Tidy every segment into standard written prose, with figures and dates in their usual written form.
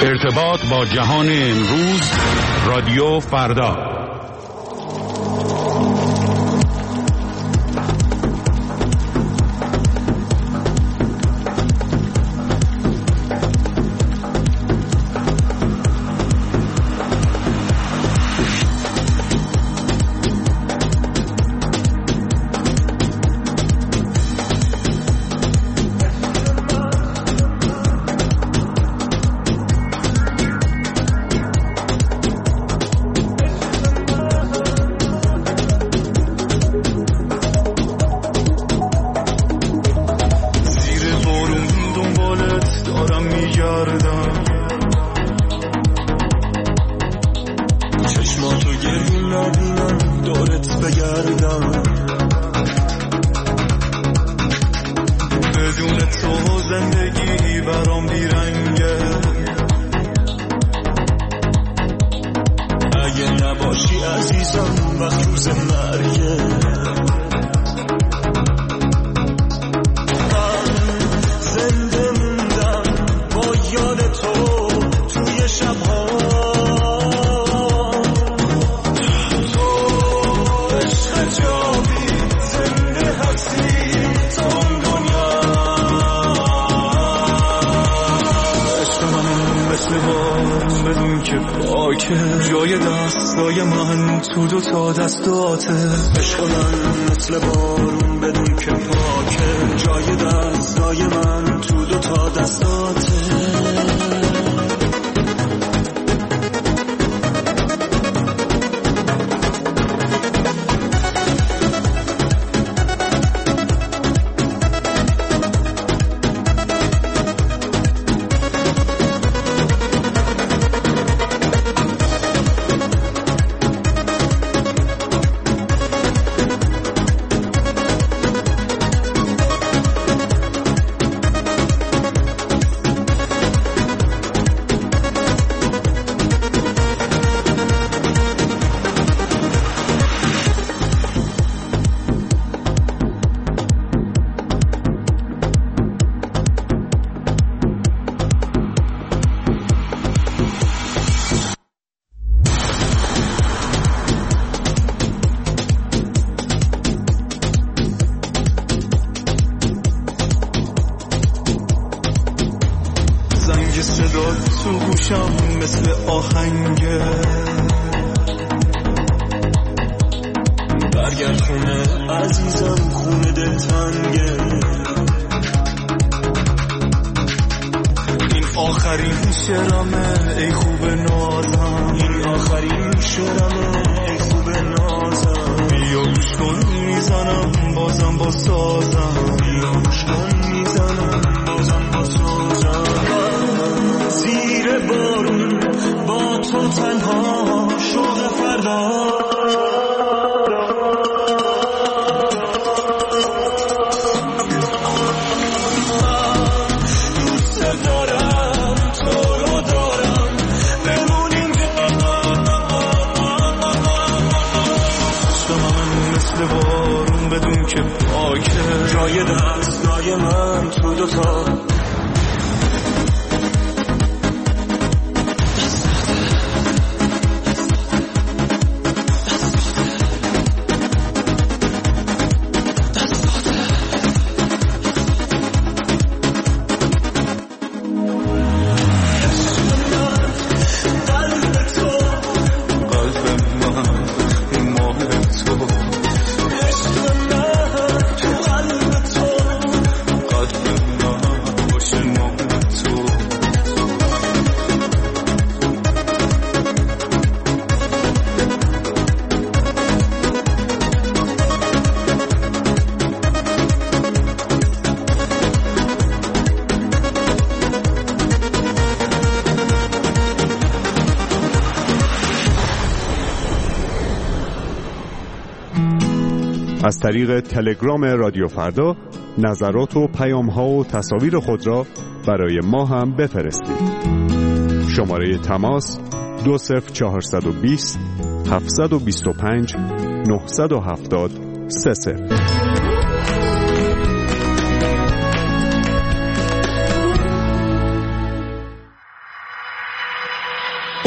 ارتباط با جهان امروز، رادیو فردا. جای دستای من تو دو تا دستاته، عشق من مثل بارون بدون که پاکه. جای دستای من تو دو تا دستاته. تو گوشم مثل آهنگه، برگرد خونه عزیزم، خونه دلتنگه. این آخرین شعرمه ای خوب نازم، این آخرین شعرمه ای خوب نازم. بیا گوش کن میزنم بازم با سازم، بیا گوش کن میزنم بازم با سازم. زیر بارون با تو تنها شوق فردا، دوست دارم تو رو دارم، بمونیم عشق من مثل بارون بدون که پاکه. جای دستای من تو دوتا از طریق تلگرام رادیو فردا نظرات و پیام‌ها و تصاویر خود را برای ما هم بفرستید. شماره تماس 20420 725 970 30.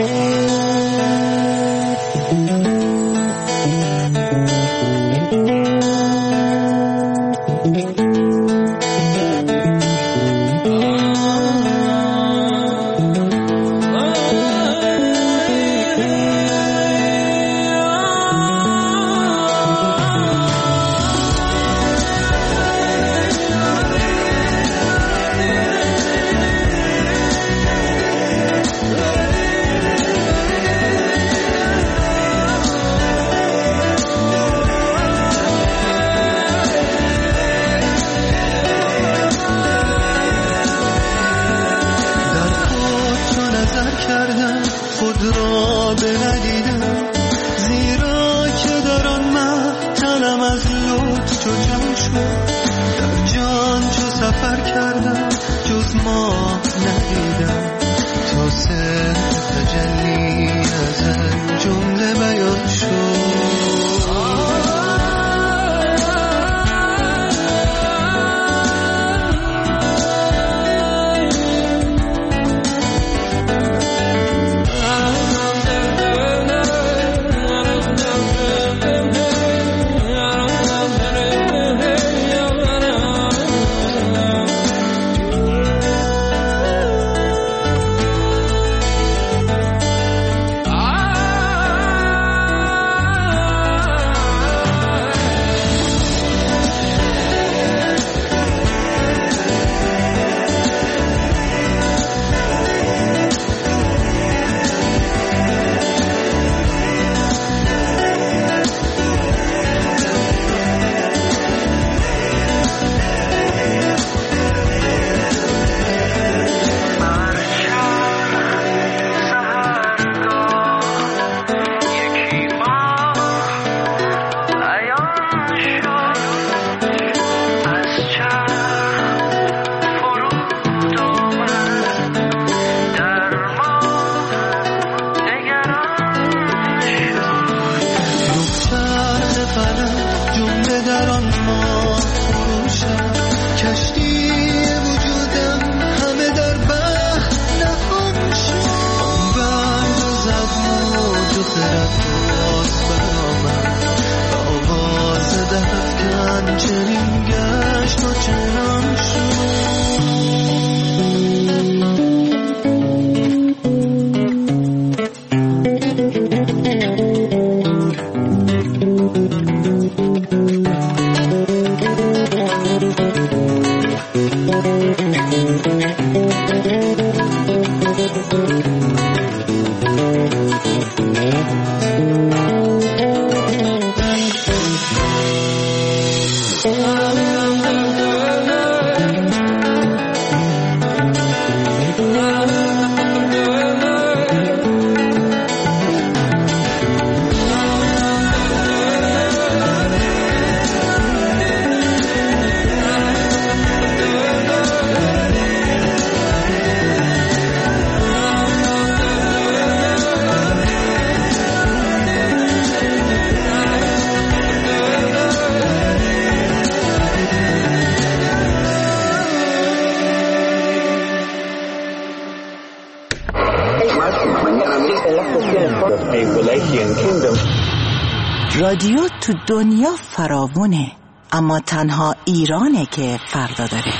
رادیو تو دنیا فراوونه، اما تنها ایرانه که فردا داره.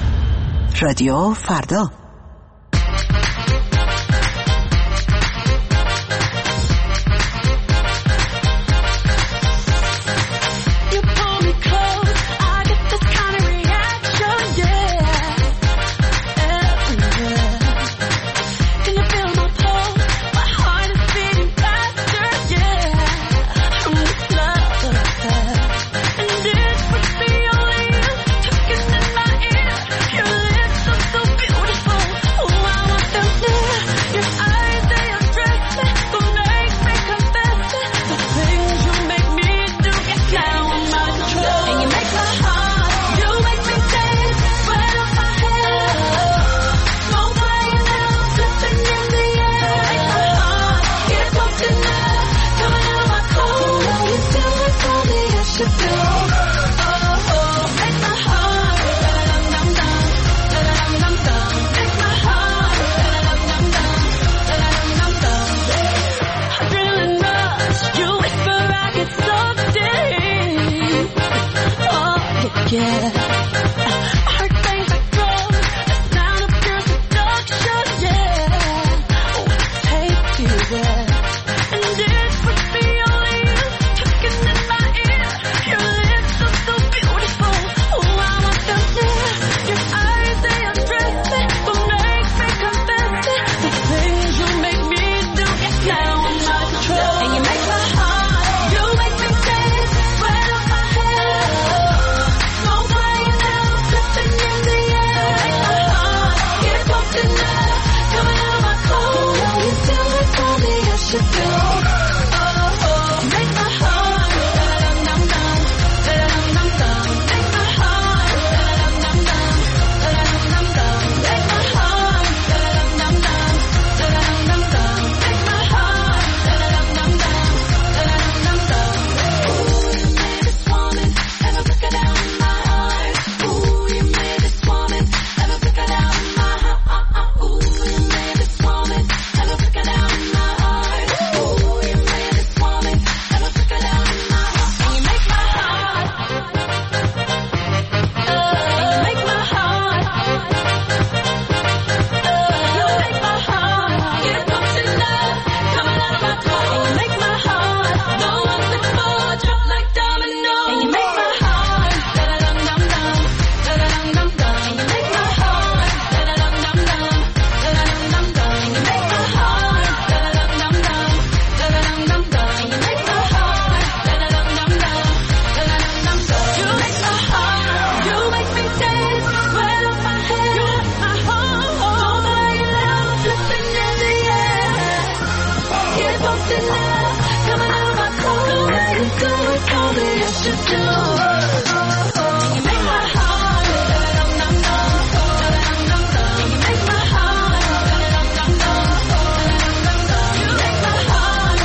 رادیو فردا. Beautiful. should do. You make my heart you make my heart you make my heart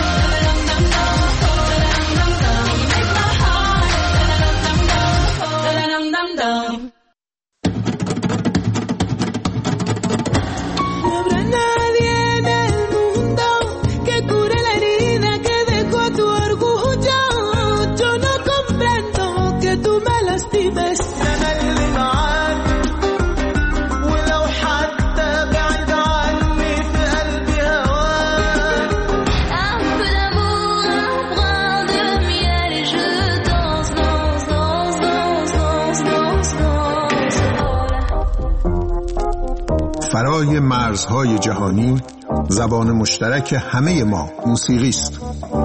فرای مرزهای جهانی، زبان مشترک همه ما موسیقی است.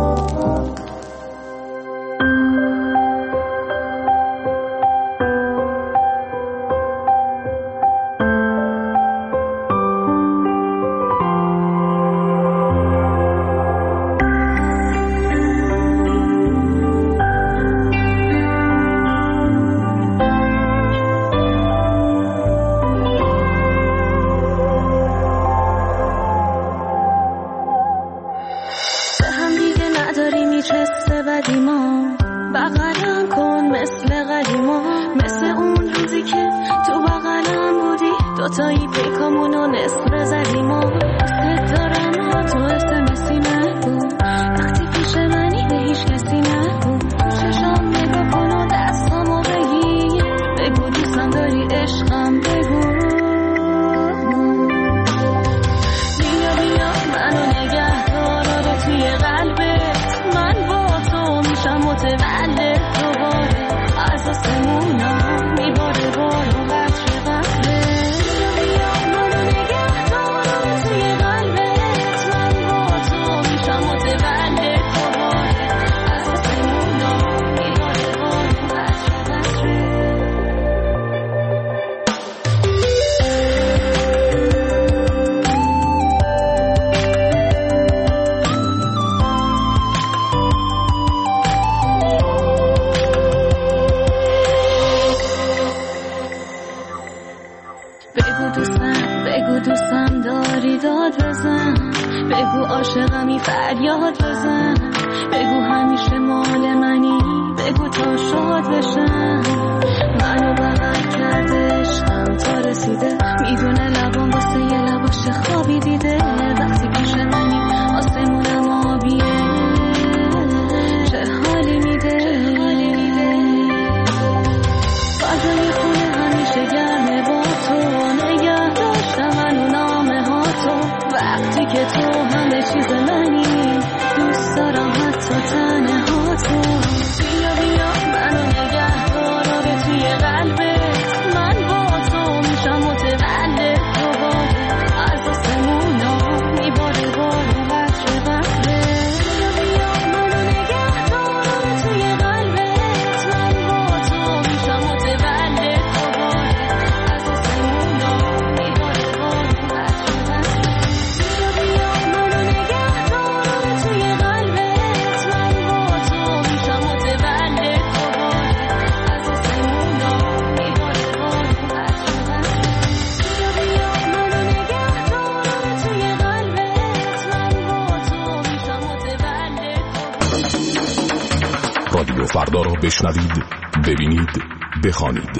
رادیو فردا را بشنوید، ببینید، بخوانید.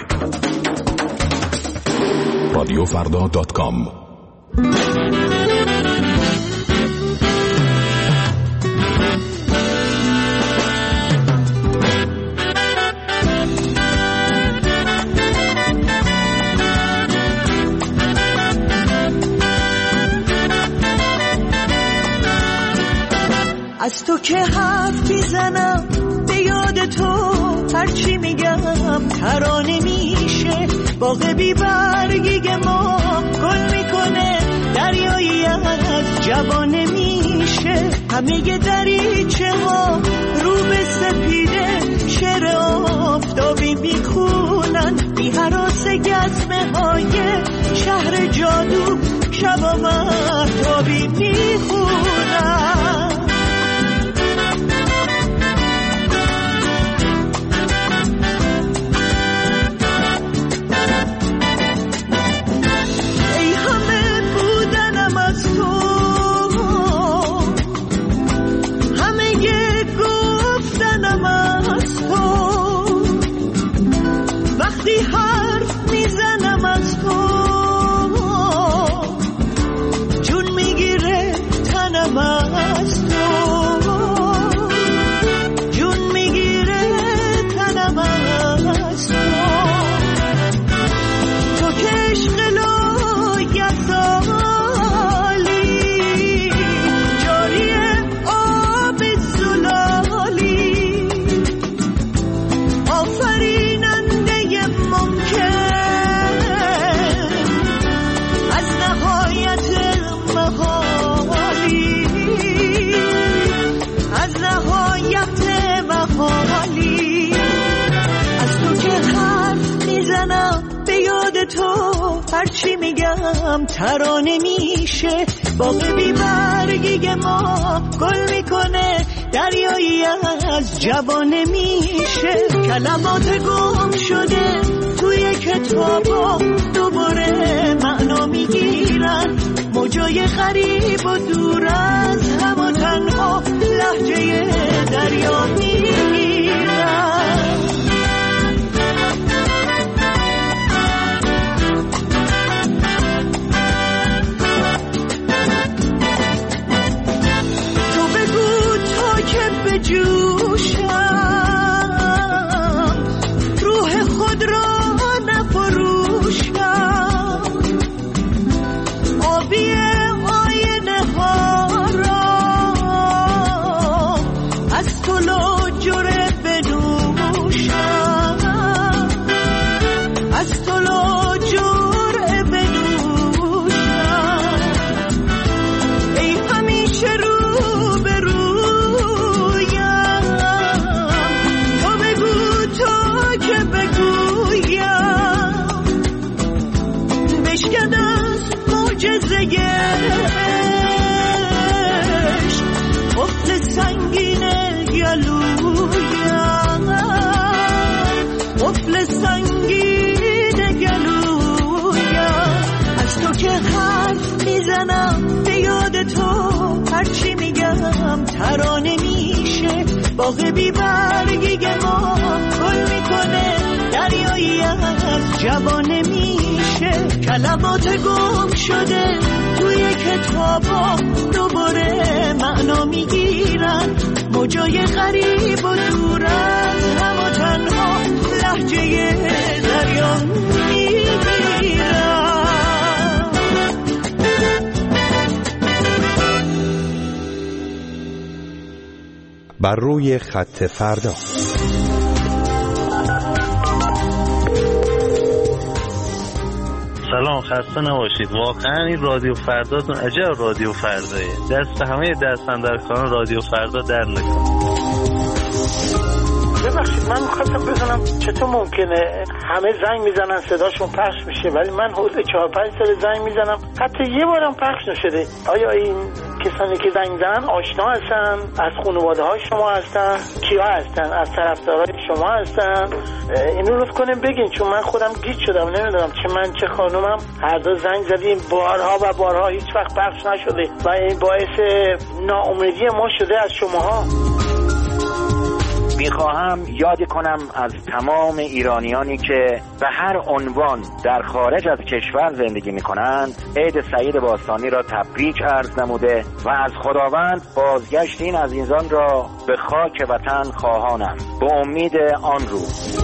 رادیوفردا.com. از تو که حرف میزنم به یاد تو، هرچی میگم ترانه میشه. باغ بی برگی ما گل میکنه، دریایی از جوانه میشه. همه دریچه ها رو به سپیده، شعر آفتابی میخونن. بی هراس گزمه های شهر جادو، شبا مهتابی میخونن. دلم از تو، جون میگیره تنم از تو، تو که عشق لایزالی، جاری آب زلالی، آفریننده ممکن از نهایت محالی، از نهایت محالی. از تو که حرف میزنم به یاد تو، هرچی میگم ترانه میشه، باغ بی برگی ما گل میکنه، دریایی از جوانه میشه. کلمات گم شده توی کتابا دوباره معنا میگیرن، موجای غریب و دور از هم و تنها لهجه دریا میگیرن. تو بگو تا که بجوشم، روح خود را نفروشم، آبی آینه ها را از تو لاجره بنوشم، از تو لاجره بنوشم. ای همیشه رو به رویم، تو بگو تا که بگویم، بشکن از معجزه عشق قفل سنگین گلویم، قفل سنگین گلویم. از تو که حرف میزنم به یاد تو، هرچی میگم ترانه میشه، باغ بی برگی ما گل میکنه، دریایی از جوانه میشه. کلمات گم شده توی کتابا دوباره معنا میگیرن، موجای غریب و دور از هم و تنها لهجه دریا میگیرن. بر روی خط فردا. سلام، خسته نباشید. واقعا این رادیو فرداتون عجب رادیو فردایه، دست همه دستاندرکاران رادیو فردا در نکنه. ببخشید من می‌خواستم بزنم چطور ممکنه همه زنگ میزنن صداشون پخش میشه، ولی من حدود 4-5 سال زنگ میزنم حتی یه بارم پخش نشده. آیا این کسانی که زنگ میزنن آشنا هستن؟ از خانواده های شما هستن؟ کیا هستن؟ از طرفدارای شما هستن؟ اینو لطف کنیم بگین، چون من خودم گیج شدم، نمیدونم چه من چه خانومم هر دو زنگ زدیم بارها و بارها هیچ وقت پخش نشده و این باعث ناامیدی ما شده از شماها. میخواهم یاد کنم از تمام ایرانیانی که به هر عنوان در خارج از کشور زندگی میکنند عید سعید باستانی را تبریک عرض نموده و از خداوند بازگشت این عزیزان را به خاک وطن خواهانم به امید آن روز.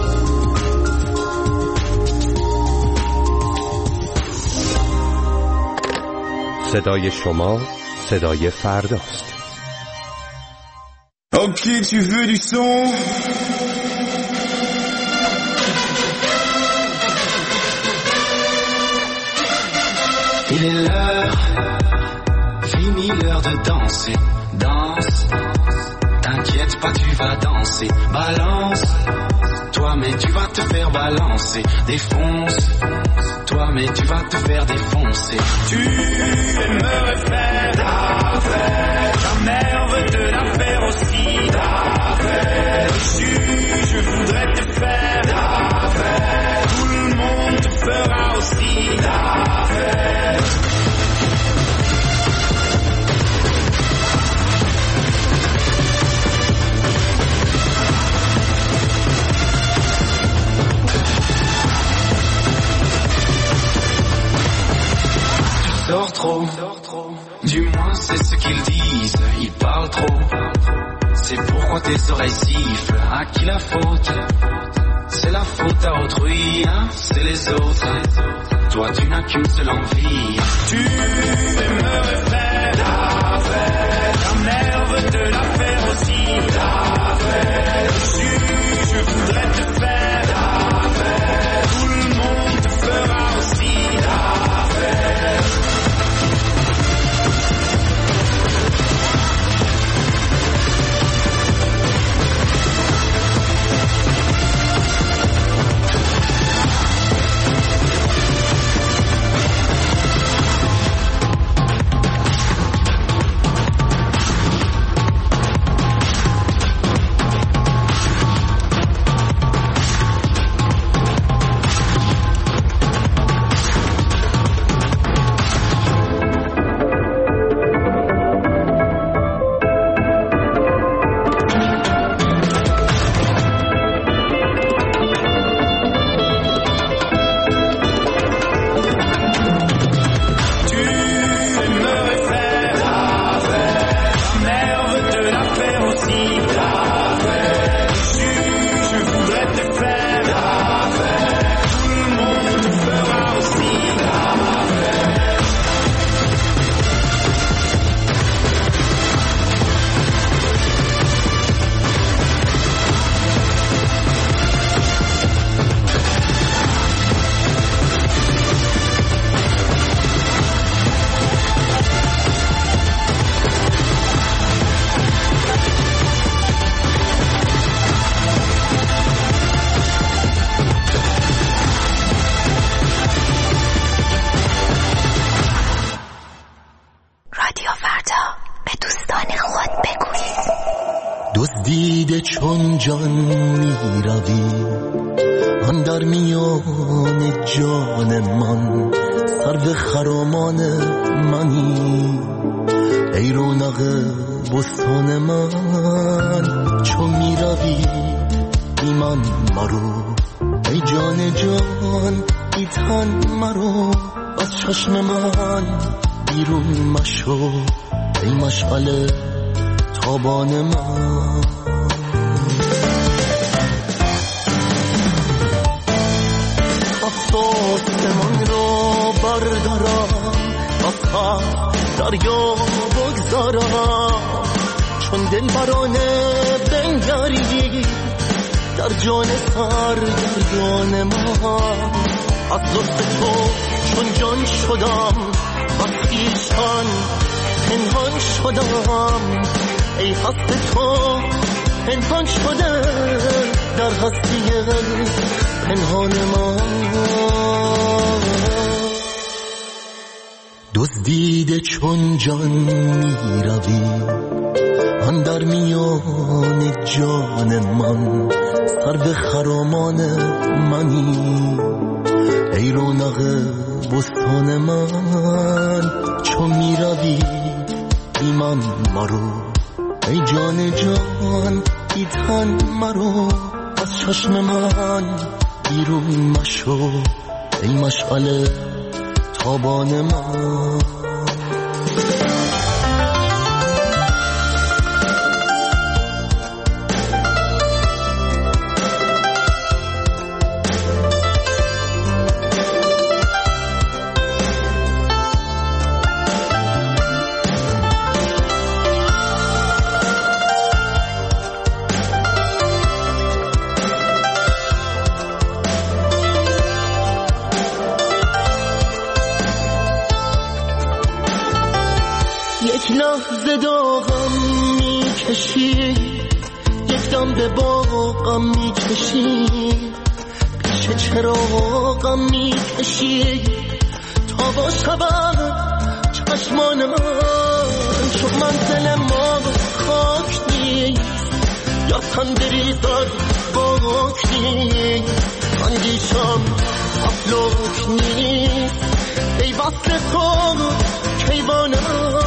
صدای شما صدای فرداست. Ok, tu veux du son? Il est l'heure, fini l'heure de danser. Danse, t'inquiète pas, tu vas danser. Balance, toi mais tu vas te faire balancer. Défonce, toi mais tu vas te faire défoncer. Tu aimerais faire ta fête, ta mère veut te la faire aussi. Ta fête, je voudrais te faire ta fête, tout le monde te fera aussi ta fête. Sors trop. Dis-moi, c'est ce qu'ils disent, ils parlent trop. C'est pourquoi tes oreilles sifflent, à qui la faute? C'est la faute à autrui, hein, c'est les autres. Toi tu n'as qu'une seule envie. Tu aimerais faire la fête, ta mère veut te la faire aussi. La fête, je voudrais te faire la fête, tout le monde te fera aussi la fête. دزدیده چون جان می روی آن در میان جان من، سرو خرامان منی ای رونق بستان من. چون می روی بی من مرو ای جان جان ای تن مرو، از چشم من بیرون مشو ای مشعل تابان من. آسمان را بردارم از دریا بگذارم، چون دل برانه بنگری در جان سرگردان من. از لطف تو چون جان شدم، از خویشتن پنهان شدم، ای هست تو پنهان شده در هستی پنهان من. دزدیده چون جان می روی آن در میان جان من، سرو خرامان منی ای رونق بستان من. چون می روی بی من مرو ای جان جان ای تن مرو، از چشم من بیرون مشو ای مشعل تابان من. یک لحظه داغم میکشی، یک دم به باغم میکشی، پیش چراغم میکشی تا با شبه چشمان من. چون منزل ما خاک نیست یا تن بریزد باک نیست، اندیشم افلاک نیست ای وصل تو کیوانم.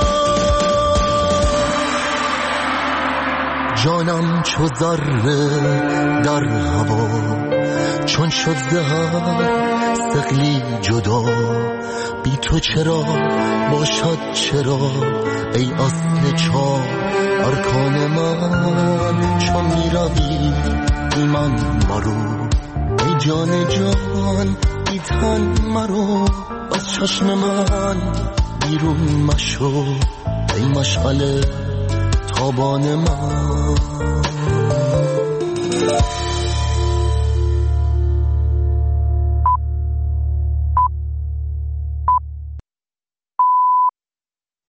جانم چو ذره در هوا، چون شد زهر مستقلی جدا، بی تو چرا باشد چرا ای اصل چار ارکان من، چون میروی ایمان مرو ای جان جان بی تن مرو، از چشم من بیرون مشو ای مشعل تابان من.